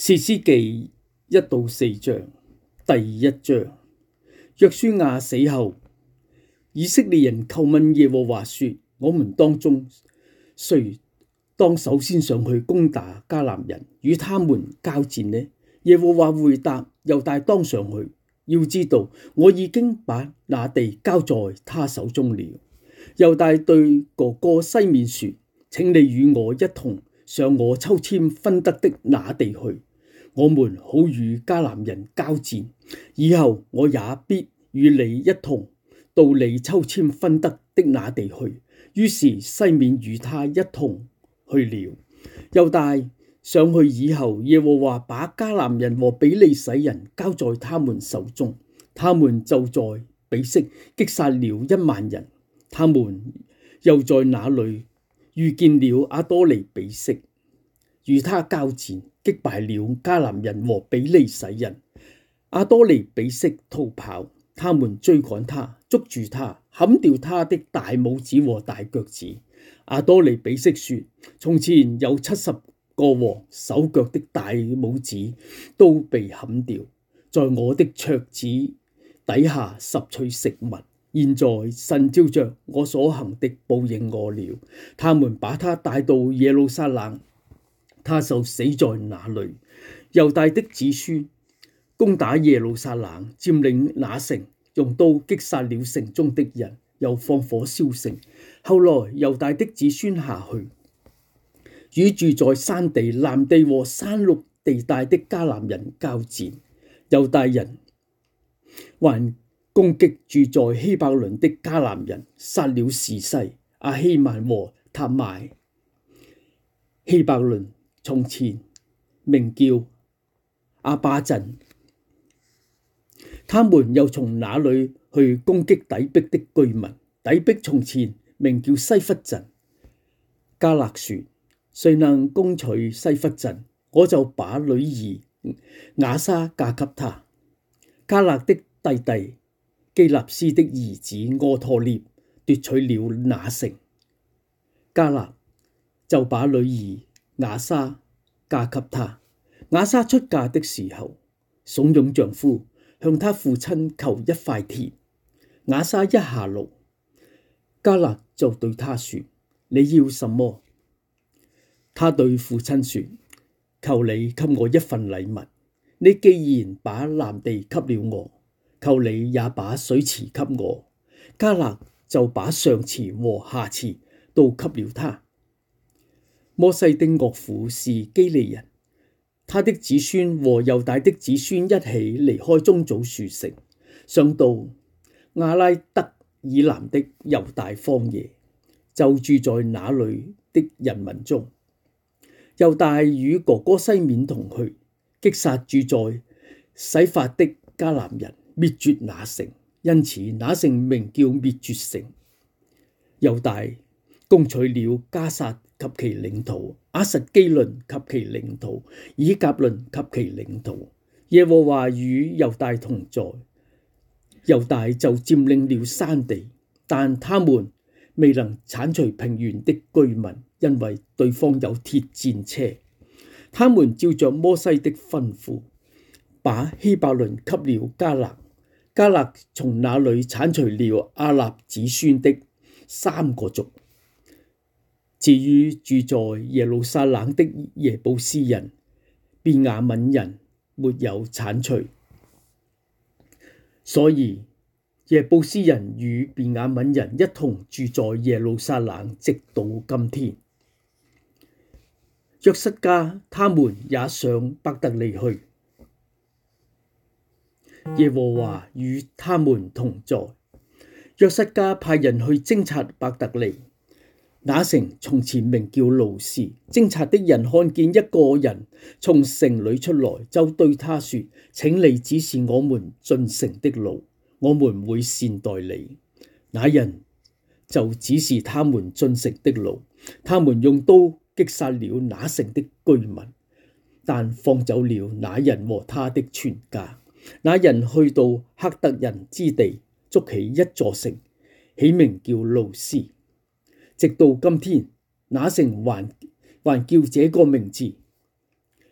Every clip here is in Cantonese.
士師記1-4章。第1章。約書亞死後，以色列人叩問耶和華說：我們當中誰當首先上去攻打迦南人，與他們交戰呢？耶和華回答：猶大當上去。要知道，我已經把那地交在他手中了。猶大對哥哥西面說：請你與我一同上我抽籤分得的那地去，我們好與迦南人交戰。以後我也必與你一同到你抽籤分得的那地去。於是西面與他一同去了。猶大上去以後，耶和華把迦南人和比利洗人交在他們手中，他們就在比色擊殺了10000人。他們又在那裏遇見了亞多尼比色，與他交戰，擊敗了迦南人和比利洗人。亞多尼比色逃跑，他們追趕他，捉住他，砍掉他的大拇指和大腳趾。亞多尼比色說：從前有70個和手腳的大拇指都被砍掉，在我的桌子底下拾取食物。現在神照着我所行的報應我了。他們把他帶到耶路撒冷，他就死在那裏。猶大的子孫攻打耶路撒冷，佔領那城，用刀擊殺了城中的人，又放火燒城。後來猶大的子孫下去，與住在山地、南地和山麓地帶的迦南人交戰。猶大人還攻擊住在希伯崙的迦南人，殺了士西、亞希曼和塔麥。希伯崙從前名叫亞巴鎮。他們又從那裏去攻擊底璧的居民。底璧從前名叫西弗鎮。迦勒說：誰能攻取西弗鎮，我就把女兒雅莎嫁給他。迦勒的弟弟基納斯的兒子俄陀聶奪取了那城，迦勒就把女兒雅莎嫁給他。雅莎出嫁的時候，慫恿丈夫向他父親求一塊田。雅莎一下驢，迦勒就對他說：你要什麼？他對父親說：求你給我一份禮物。你既然把南地給了我，求你也把水池給我。迦勒就把上池和下池都給了他。摩西的岳父是基利人，他的子孫和猶大的子孫一起離開棕棗樹城，上到亞拉德以南的猶大荒野，就住在那裏的人民中。猶大與哥哥西面同去，擊殺住在洗法的迦南人，滅絕那城，因此那城名叫滅絕城。猶大攻取了迦薩及其領土，亞實基倫及其領土，以甲倫及其領土。耶和華與猶大同在，猶大就佔領了山地，但他們未能剷除平原的居民，因為對方有鐵戰車。他們照着摩西的吩咐，把希伯崙給了迦勒。迦勒從那裏剷除了亞納子孫的3個族。至於住在耶路撒冷的耶布斯人、便雅憫人，沒有剷除。所以耶布斯人與便雅憫人一同住在耶路撒冷，直到今天。約瑟家他們也上伯特利去。耶和華與他們同在。約瑟家派人去偵察伯特利，那城從前名叫路斯。偵察的人看見一個人從城裏出來，就對他說：請你指示我們進城的路，我們會善待你。那人就指示他們進城的路。他們用刀擊殺了那城的居民，但放走了那人和他的全家。那人去到赫特人之地，築起一座城，起名叫路斯。直到今天，那城還叫這個名字。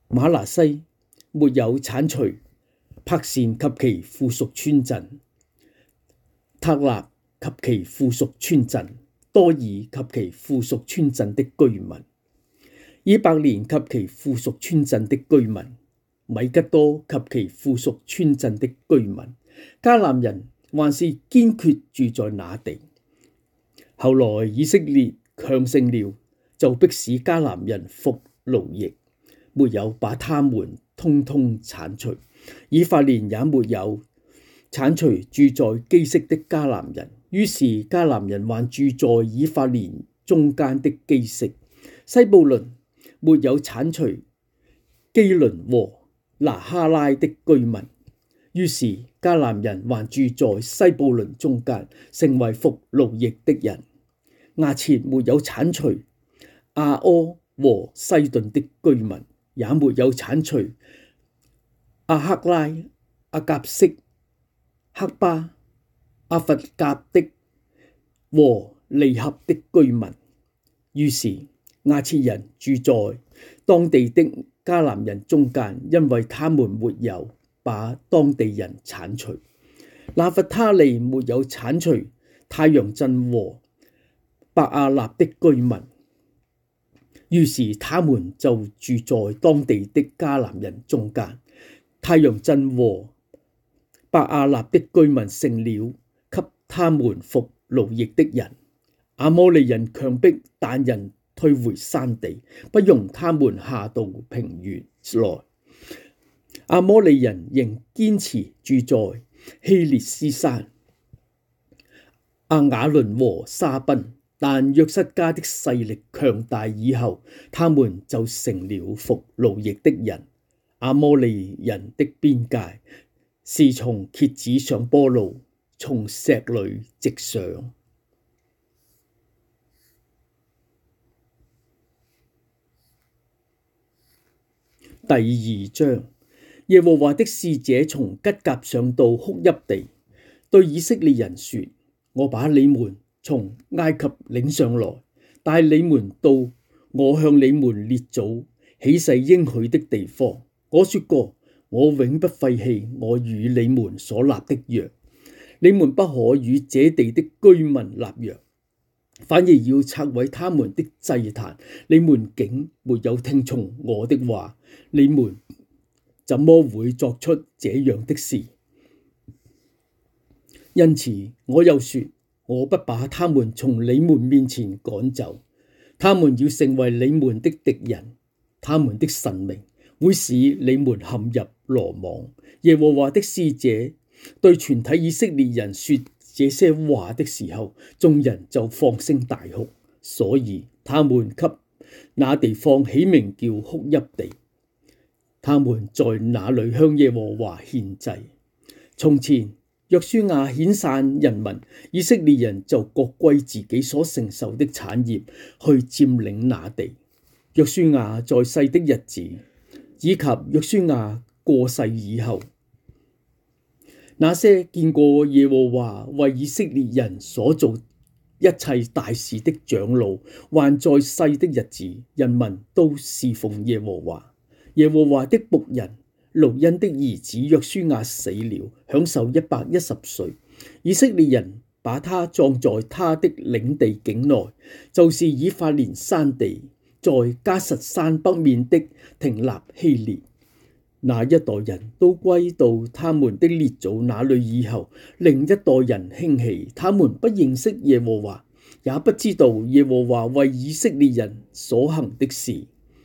瑪拿西沒有剷除柏善及其附屬村鎮，特納及其附屬村鎮，多爾及其附屬村鎮的居民，以伯蓮及其附屬村鎮的居民，米吉多及其附屬村鎮的居民。迦南人還是堅決住在那地。後來以色列強盛了，就迫使迦南人服奴役，沒有把他們通通剷除。以法蓮也沒有剷除住在基色的迦南人，於是迦南人還住在以法蓮中間的基色。西布倫沒有剷除基倫和拿哈拉的居民，於是迦南人還住在西布倫中間，成為服奴役的人。亞設沒有剷除亞柯和西頓的居民，也沒有剷除亞克拉、亞甲色、黑巴、亞弗甲的和利合的居民。於是亞設人住在當地的迦南人中間，因為他們沒有把當地人剷除。拿弗他利沒有剷除太陽鎮和伯亞納的居民，於是他們就住在當地的迦南人中間。太陽鎮和伯亞納的居民成了給他們服奴役的人。亞摩利人強迫但人退回山地，不容他們下到平原來。亞摩利人仍堅持住在希列斯山、亞雅倫和沙賓，但約瑟家的勢力強大以後，他們就成了服奴役的人。亞摩利人的邊界是從蠍子上坡路，從石裏直上。第二章，耶和華的使者從吉甲上到哭泣地，對以色列人說：我把你們從埃及領上來，帶你們到我向你們列祖起誓應許的地方。我說過，我永不廢棄我與你們所立的約，你們不可與這地的居民立約，反而要拆毀他們的祭壇。你們竟沒有聽從我的話，你們怎麼會作出這樣的事？因此我又說，我不把他們從你們面前趕走，他們要成為你們的敵人，他們的神明會使你們陷入羅網。耶和華的使者對全體以色列人說這些話的時候，眾人就放聲大哭，所以他們給那地方起名叫哭泣地。他們在那裏向耶和華獻祭。從前約書亞遣散人民，以色列人就各歸自己所承受的產業去佔領那地。約書亞在世的日子，以及約書亞過世以後，那些見過耶和華為以色列人所做一切大事的長老，還在世的日子，人民都侍奉耶和華。耶和華的僕人奴因的兒子約書亞死了，享受110歲。以色列人把他葬在他的領地境內，就是以法蓮山地，在迦實山北面的亭納希列。那一代人都歸到他們的列祖那裏以後，另一代人興起，他們不認識耶和華，也不知道耶和華為以色列人所行的事。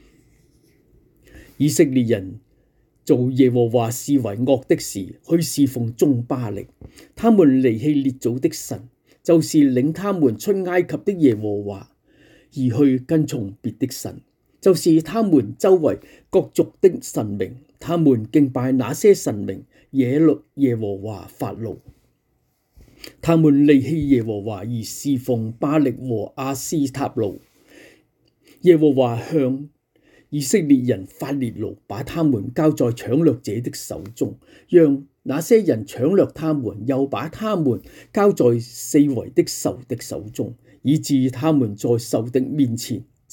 以色列人做耶和華視為惡的事，去侍奉眾巴力。他們離棄列祖的神，就是領他們出埃及的耶和華，而去跟從別的神，就是他們周圍各族的神明。他們敬拜那些神明，惹怒耶和華發怒。他們離棄耶和華，而侍奉巴力和亞斯塔路。耶和華向以色列人發烈怒，把他們交在搶掠者的手中，讓那些人搶掠他們，又把他們交在四圍的仇敵手中，以致他們在仇敵面前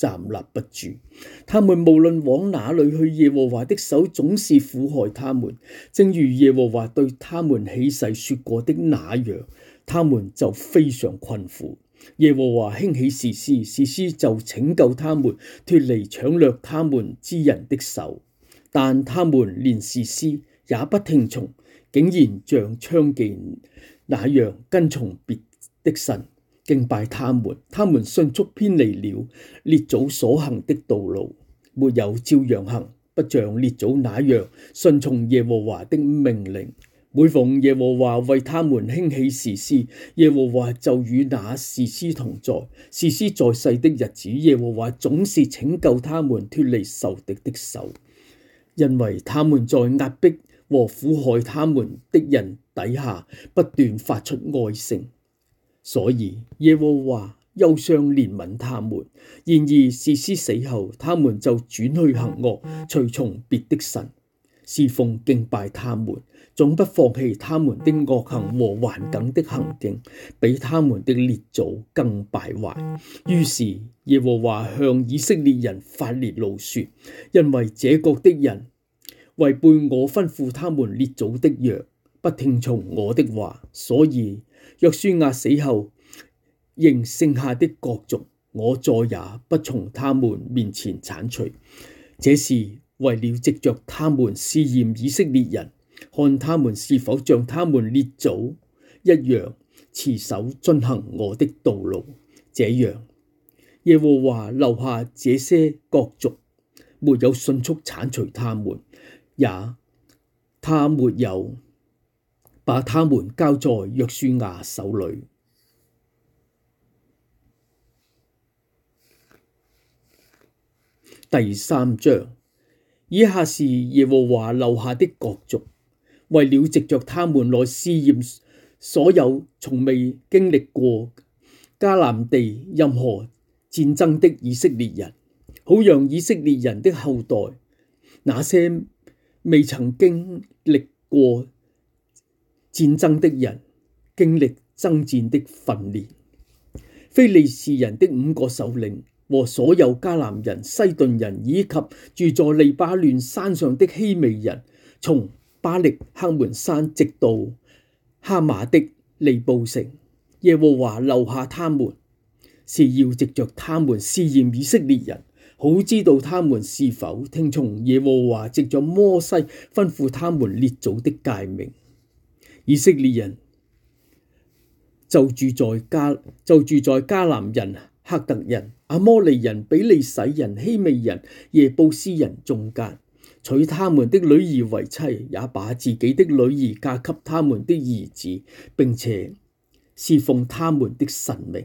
站立不住。他們無論往哪裏去，耶和華的手總是苦害他們，正如耶和華對他們起誓說過的那樣，他們就非常困苦。耶和華興起士師，士師就拯救他們脫離搶掠他們之人的手，但他們連士師也不聽從，竟然像娼妓那樣跟從別的神，敬拜他們。他們迅速偏離了列祖所行的道路，沒有照樣行，不像列祖那樣順從耶和華的命令。每逢耶和華為他們興起士師，耶和華就與那士師同在。士師在世的日子，耶和華總是拯救他們脫離仇敵的手，因為他們在壓迫和苦害他們的人底下不斷發出哀聲，所以耶和華憂傷憐憫他們。然而士師死後，他們就轉去行惡，隨從別的神，侍奉敬拜他們，總不放棄他們的惡行和頑梗的行徑，比他們的列祖更敗壞。於是耶和華向以色列人發烈怒說：因為這國的人違背我吩咐他們列祖的約，不聽從我的話，所以約書亞死後仍剩下的各族，我再也不從他們面前剷除。這是為了藉着他們試驗以色列人，看他們是否像他們列祖一樣持守遵行我的道路。這樣耶和華留下這些各族，沒有迅速剷除他們，他沒有把他們交在約書亞手裏。第3章，以下是耶和華留下的各族，為了藉着他們來試驗所有從未經歷過迦南地任何戰爭的以色列人，好讓以色列人的後代，那些未曾經歷過戰爭的人，經歷爭戰的訓練。非利士人的5個首領和所有迦南人、西頓人以及住在利巴嫩山上的希未人，從巴力克門山直到哈馬的利布城，耶和華留下他們，是要藉着他們試驗以色列人，好知道他們是否聽從耶和華藉着摩西吩咐他們列祖的誡命。以色列人就住在迦南人、赫特人、阿摩利人、比利洗人、希未人、耶布斯人中間，娶他們的女兒為妻，也把自己的女兒嫁給他們的兒子，並且侍奉他們的神明。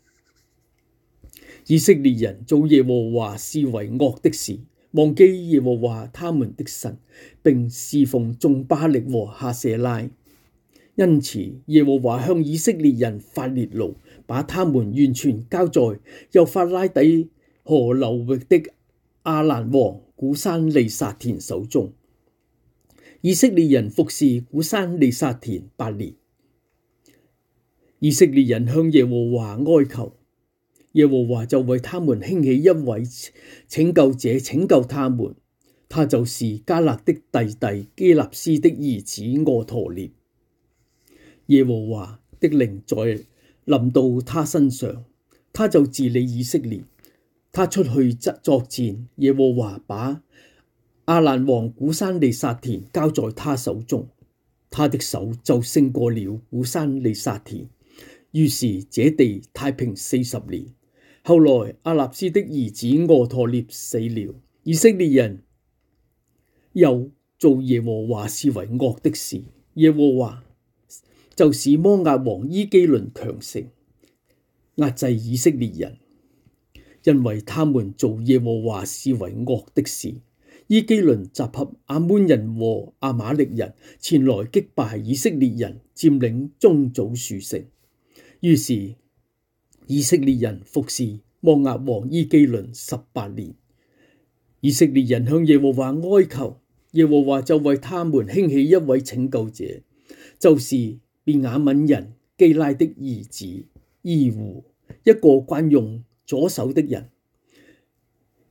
以色列人做耶和華視為惡的事，忘記耶和華他們的神，並侍奉眾巴力和哈舍拉。因此耶和華向以色列人發烈怒，把他們完全交在幼發拉底河流域的亞蘭王古珊利薩田手中。以色列人服侍古珊利薩田8年。以色列人向耶和華哀求，耶和華就為他們興起一位拯救者，拯救他們，他就是迦勒的弟弟基納斯的兒子俄陀聶。耶和華的靈在臨到他身上，他就治理以色列。他出去作戰，耶和華把亞蘭王古珊利薩田交在他手中，他的手就勝過了古珊利薩田。於是這地太平40年。後來亞納斯的兒子俄陀聶死了，以色列人又做耶和華視為惡的事，耶和華就使摩押王伊基倫強盛，壓制以色列人，因為他們做耶和華視為惡的事。伊基倫集合亞捫人和亞瑪力人前來擊敗以色列人，佔領棕棗樹城。於是以色列人服侍摩押王伊基倫18年。以色列人向耶和華哀求，耶和華就為他們興起一位拯救者，就是便雅憫人基拉的兒子伊戶，一個慣用左手的人。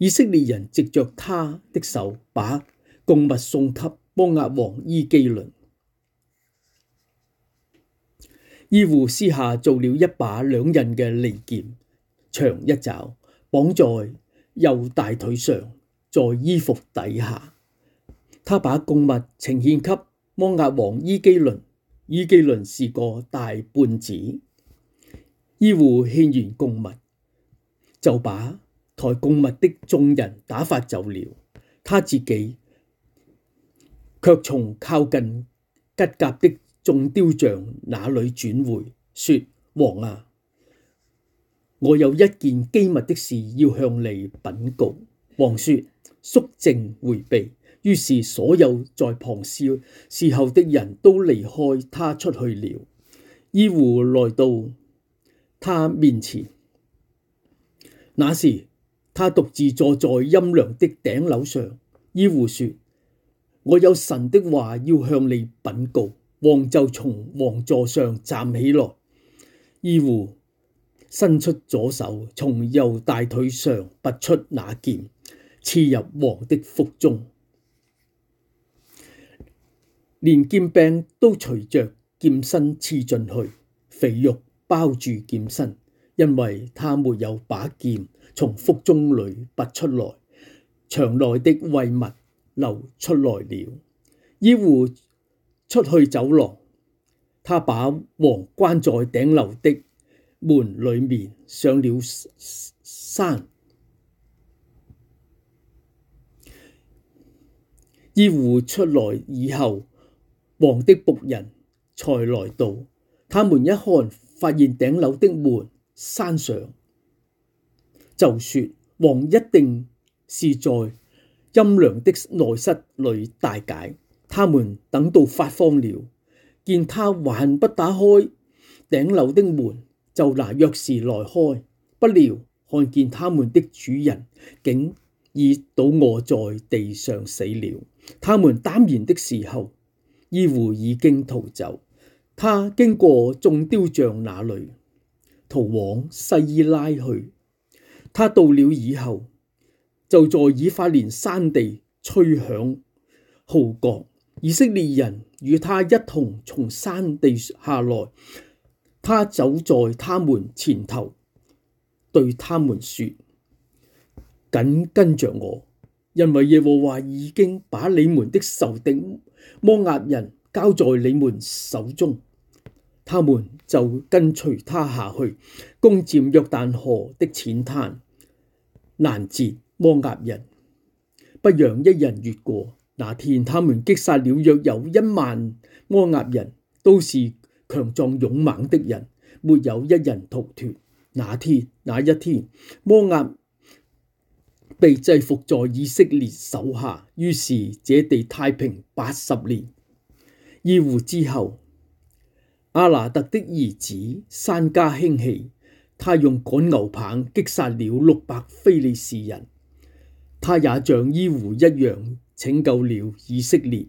以色列人藉着他的手把供物送給摩押王伊基倫。伊戶私下做了一把兩刃嘅利劍，長一肘，綁在右大腿上，在衣服底下。他把供物呈獻給摩押王伊基倫。伊基倫是個大胖子。伊戶獻完供物，就把抬供物的眾人打發走了，他自己卻從靠近吉甲的眾雕像那裏轉回，說：王啊，我有一件機密的事要向你稟告。王說：肅靜迴避。於是所有在旁侍候的人都離開他出去了。伊戶來到他面前，那時他獨自坐在陰涼的頂樓上。伊戶說：我有神的話要向你稟告。王就從王座上站起來。伊戶伸出左手，從右大腿上拔出那劍，刺入王的腹中，連劍柄都隨着劍身刺進去，肥肉包住劍身，因為他沒有把劍從腹中裏拔出來，腸內的穢物流出來了。伊戶出去走廊，他把王關在頂樓的門裏面，上了山。伊戶出來以後，王的僕人才來到，他們一看，發現頂樓的門閂上，就說：王一定是在陰涼的內室裏大解。他們等到發慌了，見他還不打開頂樓的門，就拿鑰匙來開，不料看見他們的主人竟已倒臥在地上死了。他們耽延的時候，伊戶已經逃走。他經過眾雕像那裏，逃往西伊拉去。他到了以後，就在以法蓮山地吹響號角。以色列人與他一同從山地下來，他走在他們前頭，對他們說：緊跟着我，因為耶和華已經把你們的仇敵摩押人交在你們手中。他們就跟隨他下去，攻佔約旦河的淺灘，攔截摩押人，不讓一人越過。那天他們擊殺了約有10000摩押人，都是強壯勇猛的人，沒有一人逃脫。那一天，摩押被制服在以色列手下，於是這地太平80年。伊戶之後，亞拿特的兒子珊迦興起，他用趕牛棒擊殺了600非利士人，他也像伊戶一樣拯救了以色列。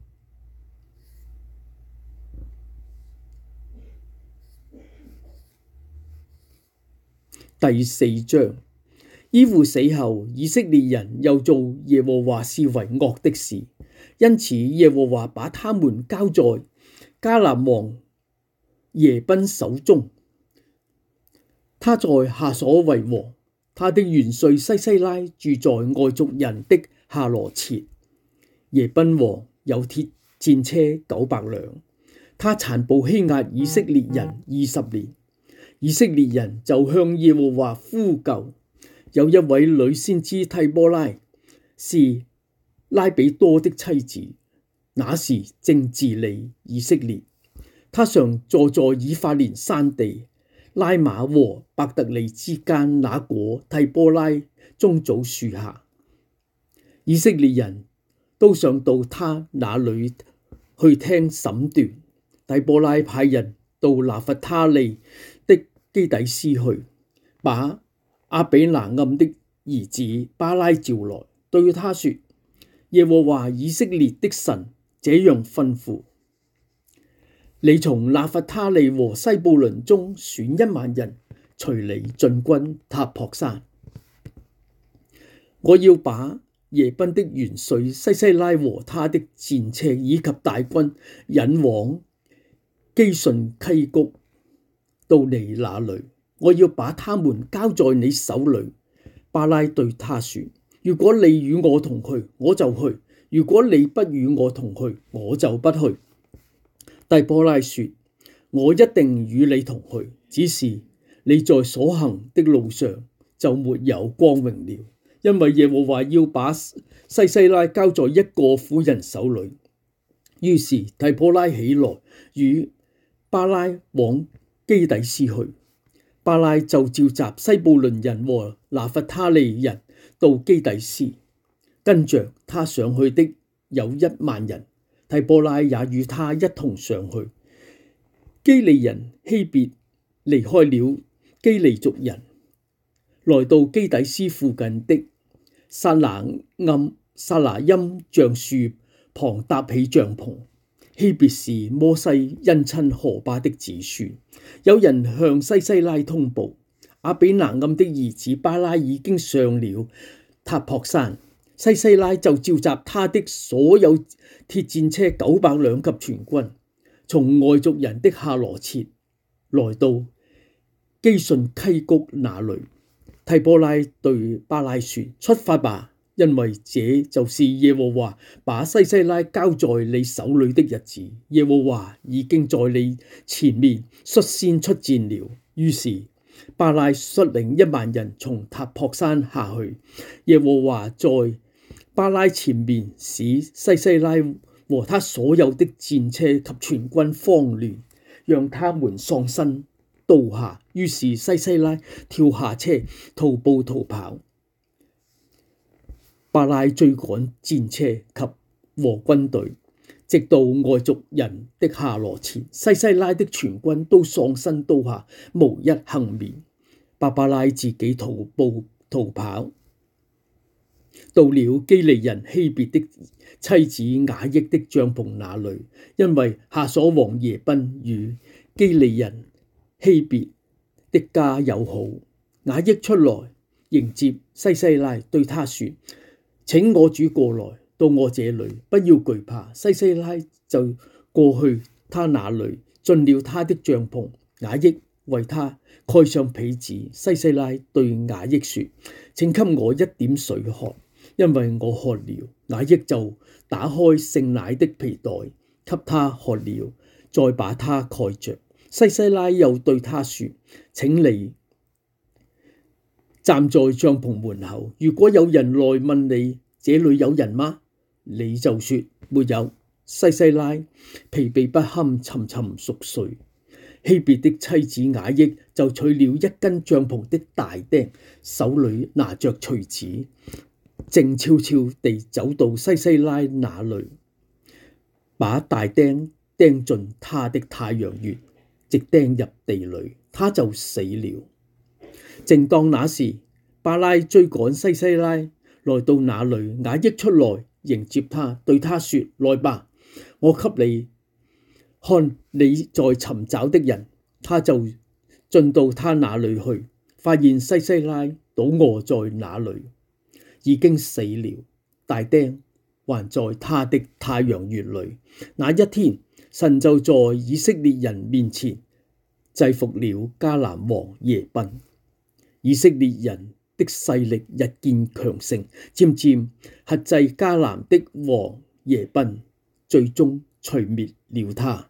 第4章，伊戶死後，以色列人又做耶和華視為惡的事，因此耶和華把他們交在迦南王耶賓手中。他在夏瑣為王，他的元帥西西拉住在外族人的夏羅設。耶賓王有鐵戰車900輛，他殘暴欺壓以色列人20年。以色列人就向耶和華呼救。有一位女先知替波拉，是拉比多的妻子，那時正治理以色列。他常坐在以法蓮山地拉馬和伯特利之間那果替波拉棕棗樹下。以色列人都上到他那裏去聽審斷。替波拉派人到拿弗他利的基底斯去，把亞比拿暗的兒子巴拉召來，對他說：耶和華以色列的神這樣吩咐，你從拿弗他利和西布倫中選10000人，隨你進軍塔泊山。 我要把耶賓的元帥西西拉和他的戰車以及大軍引往基順溪谷到你那裏，我要把他們交在你手裏。巴拉對他說：如果你與我同去，我就去；如果你不與我同去，我就不去。底波拉說：我一定與你同去，只是你在所行的路上就沒有光榮了，因為耶和華要把西西拉交在一個婦人手裏。於是底波拉起來與巴拉往基底斯去。巴拉就召集西布倫人和拿弗他利人到基底斯，跟着他上去的有10000人，底波拉也與他一同上去。基利人希別離開了基利族人，來到基底斯附近的撒拿音橡樹旁搭起帳篷。希別是摩西姻親何巴的子孫。有人向西西拉通報，亞比拿暗的兒子巴拉已經上了塔曷山。西西拉就召集他的所有鐵戰車900輛及全軍，從外族人的哈羅切來到基順溪谷那裏。底波拉對巴拉說：出發吧，因為這就是耶和華把西西拉交在你手裏的日子。耶和華已經在你前面率先出戰了。於是巴拉率領10000人從塔曷山下去。耶和華在巴拉前面使西西拉和他所有的戰車及全軍慌亂，讓他們喪身倒下。於是西西拉跳下車，徒步逃跑。巴拉追趕戰車及和軍隊，直到外族人的哈羅切，西西拉的全軍都喪身倒下，無一幸免。巴拉自己徒步逃跑，到了基利人希別的妻子雅億的帳篷那裏，因為夏瑣王耶賓與基利人希別的家友好。雅億出來迎接西西拉，對他說：請我主過來到我這裏，不要懼怕。西西拉就過去他那裏，進了他的帳篷。雅億為他蓋上被子。西西拉對雅億說：請給我一點水喝，因為我渴了。雅億就打開盛奶的皮袋，給他喝了，再把他蓋着。西西拉又對他說：請你站在帳篷門口，如果有人來問你，這裏有人嗎？你就說沒有。西西拉疲憊不堪，沉沉熟睡。希別的妻子雅億就取了一根帳篷的大釘，手裏拿着錘子，靜悄悄地走到西西拉那裏，把大釘釘進他的太陽穴，直釘入地裏，他就死了。正當那時，巴拉追趕西西拉來到那裏，雅億出來迎接他，對他說：來吧，我給你看你在尋找的人。他就進到他那裏去，發現西西拉倒臥在那裏，已經死了，大釘還在他的太陽穴裏。那一天，神就在以色列人面前制服了迦南王耶賓。以色列人的勢力日漸強盛，漸漸轄制迦南的王耶賓，最終除滅了他。